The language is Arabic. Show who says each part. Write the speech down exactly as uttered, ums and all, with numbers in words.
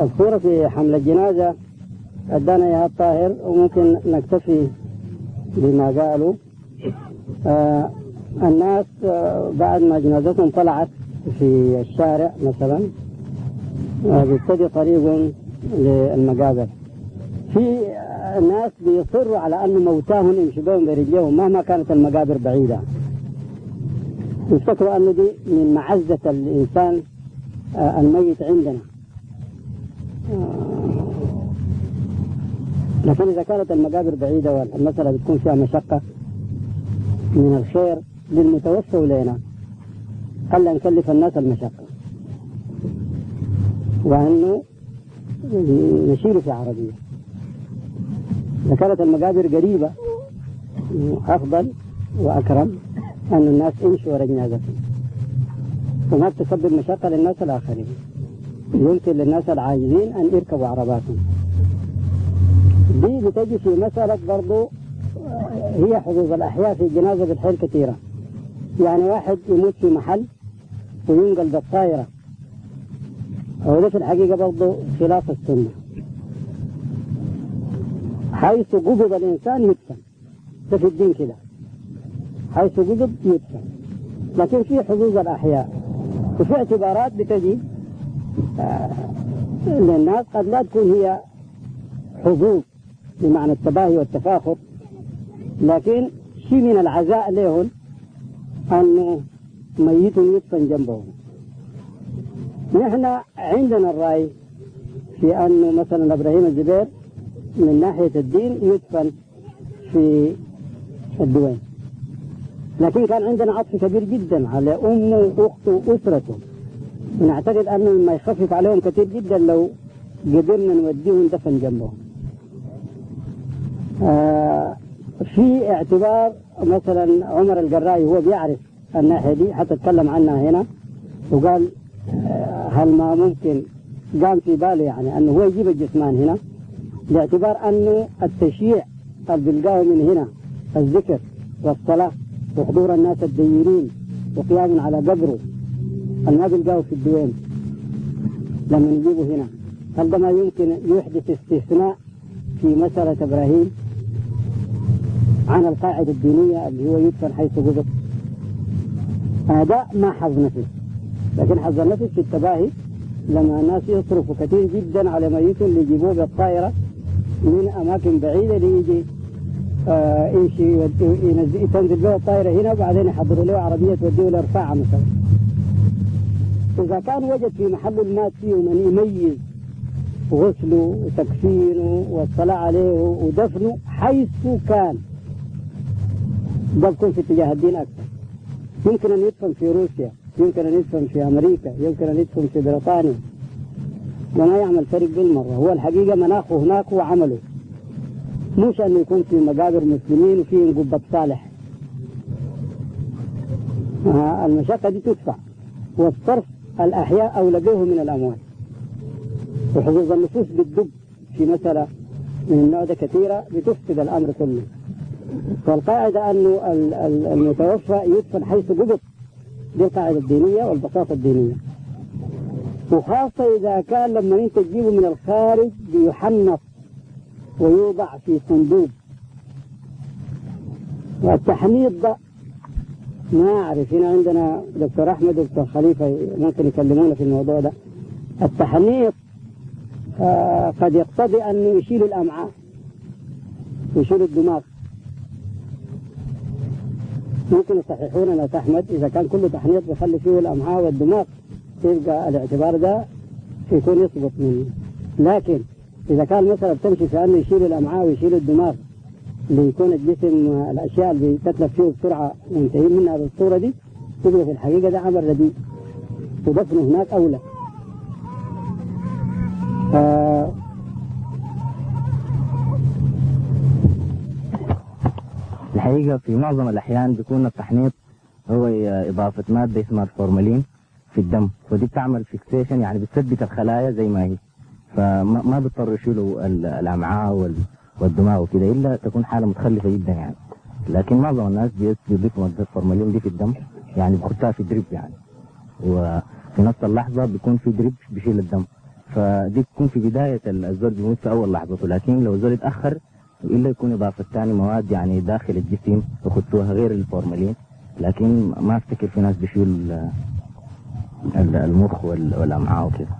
Speaker 1: الصورة في حمل الجنازة أدانا يا الطاهر، وممكن نكتفي بما قالوا. آه الناس آه بعد ما جنازتهم طلعت في الشارع مثلا آه بيبتدي طريق للمقابر. في ناس بيصروا على أن موتاهم يمشوا بهم برجلهم مهما كانت المقابر بعيدة، يفتكروا أن دي من معزة الإنسان آه الميت عندنا. آه لكن إذا كانت المقابر بعيدة والمسألة بتكون فيها مشقة، من الخير للمتوفى ولينا ألا نكلف الناس المشقة، وأنه نشيله في عربية. إذا كانت المقابر قريبة أفضل وأكرم أن الناس يمشوا ورا جنازتهم، وما بتسبب مشقة للناس الآخرين. يمكن للناس العاجزين أن يركبوا عرباتهم. دي بتجي في مسألة برضو هي حظوظ الأحياء في الجنازة بالحيل كثيرة. يعني واحد يموت في محل وينقل بالطائرة، وده في الحقيقة برضو خلاف السنة. حيث قبض الإنسان يدفن، ده في الدين كده، حيث قبض يدفن. لكن في حظوظ الأحياء وفي اعتبارات بتجي آه للناس قد لا تكون هي حظوظ بمعنى التباهي والتفاخر، لكن شيء من العزاء لهم أنه ميت يدفن جنبهم. نحن عندنا الرأي في أنه مثلا إبراهيم الزبير من ناحية الدين يدفن في الدوين، لكن كان عندنا عطف كبير جدا على أمه وأخته وأسرته، ونعتقد أنه ما يخفف عليهم كثير جدا لو قدرنا نوديهم دفن جنبهم. آه في اعتبار مثلا عمر القرائي هو بيعرف الناحية دي، حتى اتكلم عنها هنا وقال آه هل ما ممكن قام في باله يعني أنه هو يجيب الجثمان هنا، باعتبار أنه التشييع اللي بيلقاه من هنا الذكر والصلاة وحضور الناس الدينين وقيام على قبره ما بيلقاه في الدوين لما نجيبه هنا. هل ده ما يمكن يحدث استثناء في مسألة إبراهيم عن القاعدة الدينية اللي هو يدفن حيث قبض؟ هذا ما حظ نفس، لكن حظ النفس في التباهي لما الناس يصرفوا كثير جدا على ميت اللي يجيبوه بالطائرة من أماكن بعيدة ليجي آه يمشي تنزل له الطائرة هنا وبعدين يحضروا له عربية توديه لرفاعة مثلا. إذا كان وجد في محل المات فيه من يميز غسله وتكفينه والصلاة عليه ودفنه حيث كان، ده بيكون في اتجاه الدين أكثر. يمكن أن يدفن في روسيا، يمكن أن يدفن في أمريكا، يمكن أن يدفن في بريطانيا، وما يعمل فرق بالمرة. هو الحقيقة مناخه هناك وعمله، مش أنه يكون في مقابر مسلمين وفيه قبة صالح. المشقة دي تدفع، والصرف الأحياء أولى به من الأموال. وحظوظ النفوس بتدب في مسألة من النوع ده كثيرة بتفسد الأمر كله. فالقاعدة أنه المتوفى يدفن حيث قبض، دي القاعدة الدينية والبساطة الدينية. وخاصة إذا كان لما أنت تجيبه من الخارج بيحنط ويوضع في صندوق. والتحنيط ده ما أعرف، هنا عندنا دكتور أحمد ودكتور خليفة ممكن يكلمونا في الموضوع ده. التحنيط آه قد يقتضي أنه يشيل الأمعاء ويشيل الدماغ. ممكن يصححون لنا أحمد إذا كان كله تحنيط بيخلي فيه الأمعاء والدماغ يبقى الاعتبار ده يكون يسقط منه. لكن إذا كان مثلا بتمشي في أنه يشيل الأمعاء ويشيل الدماغ ليكون الجسم الأشياء اللي تتلف فيه بسرعة منتهين منها بالصورة دي، تبقى في الحقيقة ده عمل رديء ودفنه هناك أولى. آه
Speaker 2: الحقيقة في معظم الأحيان بيكون التحنيط هو إضافة مادة اسمها الفورمالين في الدم، ودي بتعمل فيكسيشن يعني بتثبت الخلايا زي ما هي، فما ما بيضطروا يشيلوا الأمعاء والدماغ وكده إلا تكون حالة متخلفة جدا يعني. لكن معظم الناس بيضيفوا مادة الفورمالين دي في الدم، يعني بيحطها في دريب يعني، وفي نفس اللحظة بيكون في دريب بيشيل الدم، فدي تكون في بداية الزول بيموت في أول لحظته، لكن لو الزول اتأخر إلا يكون إضافة ثاني مواد يعني داخل الجسم يخطوها غير الفورمالين، لكن ما أفتكر في ناس بيشيل المخ والأمعاء وكده.